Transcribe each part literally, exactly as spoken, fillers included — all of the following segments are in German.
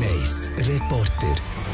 eins Reporter.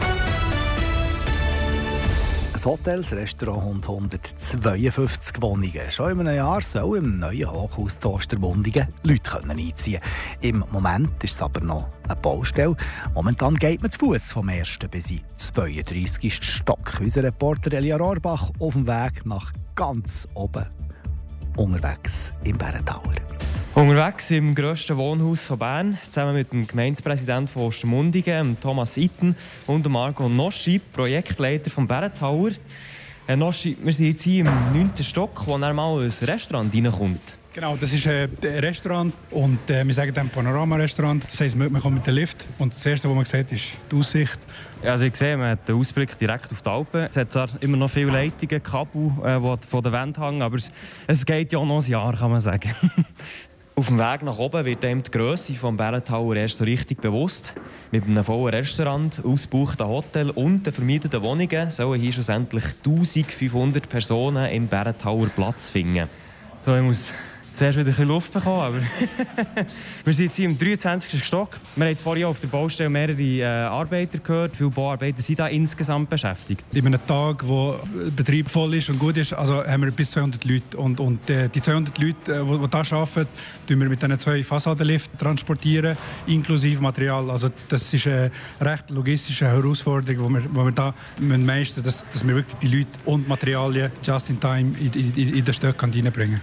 Ein Hotel, ein Restaurant und hundertzweiundfünfzig Wohnungen. Schon in einem Jahr sollen im neuen Hochhaus zu Ostermundigen Leute einziehen können. Im Moment ist es aber noch eine Baustelle. Momentan geht man zu Fuss vom ersten bis in zweiunddreißigsten Stock. Unser Reporter Elia Rohrbach auf dem Weg nach ganz oben, unterwegs im Bärentauer. Unterwegs im grössten Wohnhaus von Bern, zusammen mit dem Gemeindepräsidenten von Ostermundigen, Thomas Itten, und Marco Noschi, Projektleiter vom Bärentauer. Herr Noschi, wir sind jetzt hier im neunten Stock, wo dann mal ein Restaurant reinkommt. Genau, das ist äh, ein Restaurant und äh, wir sagen dann Panorama-Restaurant. Das heisst, man kommt mit dem Lift und das Erste, was man sieht, ist die Aussicht. Ja, also ich sehe, man hat den Ausblick direkt auf die Alpen. Es hat zwar immer noch viele Leitungen, Kabel, äh, die von der Wand hängen, aber es, es geht ja noch ein Jahr, kann man sagen. Auf dem Weg nach oben wird einem die Grösse des Bärentauer erst so richtig bewusst. Mit einem vollen Restaurant, ausgebuchten Hotel und den vermieteten Wohnungen sollen hier schlussendlich eintausendfünfhundert Personen im Bärentauer Platz finden. So, ich muss zuerst wieder ein bisschen Luft bekommen, aber wir sind jetzt hier im dreiundzwanzigsten Stock. Wir haben jetzt vorhin auf der Baustelle mehrere äh, Arbeiter gehört. Viele Bauarbeiter sind da insgesamt beschäftigt. In einem Tag, wo der Betrieb voll ist und gut ist, also haben wir bis zweihundert Leute. Und, und äh, die zweihundert Leute, die, die hier arbeiten, transportieren wir mit diesen zwei Fassadenliften transportieren, inklusive Material. Also das ist eine recht logistische Herausforderung, die wir, die wir da meistern müssen, dass, dass wir wirklich die Leute und Materialien just in time in, in, in den Stöcke reinbringen.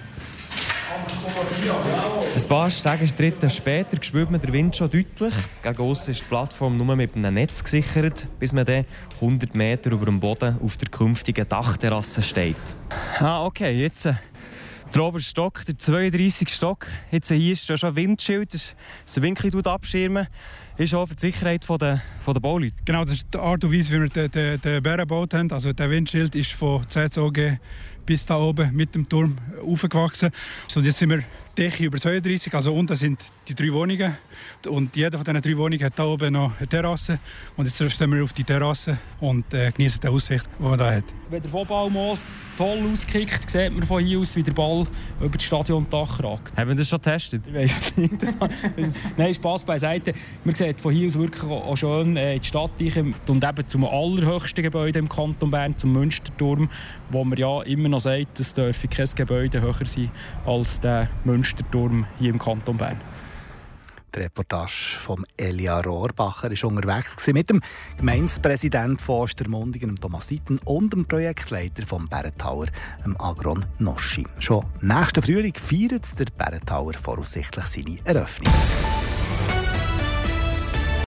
Ein paar Stegenstritte später spürt man den Wind schon deutlich. Gegen aussen ist die Plattform nur mit einem Netz gesichert, bis man dann hundert Meter über dem Boden auf der künftigen Dachterrasse steht. Ah, okay, jetzt äh, der oberste Stock, der zweiunddreißigste Stock. Jetzt, äh, hier ist schon ein Windschild, das das Winkel abschirmen. Ist auch für die Sicherheit der, der Bauleute. Genau, das ist die Art und Weise, wie wir den, den, den Bären gebaut haben. Also der Windschild ist von Z O G bis da oben mit dem Turm aufgewachsen. Und jetzt sind wir Decke über zweiunddreißig, also unten sind die drei Wohnungen. Und jede von diesen drei Wohnungen hat da oben noch eine Terrasse. Und jetzt stehen wir auf die Terrasse und äh, genießen die Aussicht, die man da hat. Wenn der Vollballmoos toll auskickt, sieht man von hier aus, wie der Ball über das Stadiondach ragt. Haben wir das schon getestet? Ich weiss nicht. Nein, Spass beiseite. Man sieht von hier aus wirklich auch schön äh, in die Stadt und eben zum allerhöchsten Gebäude im Kanton Bern, zum Münsterturm, wo man ja immer noch sagt, es dürfe kein Gebäude höher sein als der Münsterturm hier im Kanton Bern. Die Reportage von Elia Rohrbacher war unterwegs mit dem Gemeindepräsidenten von Ostermundigen, Thomas Itten, und dem Projektleiter vom Bärentauer, Agron Noschi. Schon nächsten Frühling feiert der Bärentauer voraussichtlich seine Eröffnung.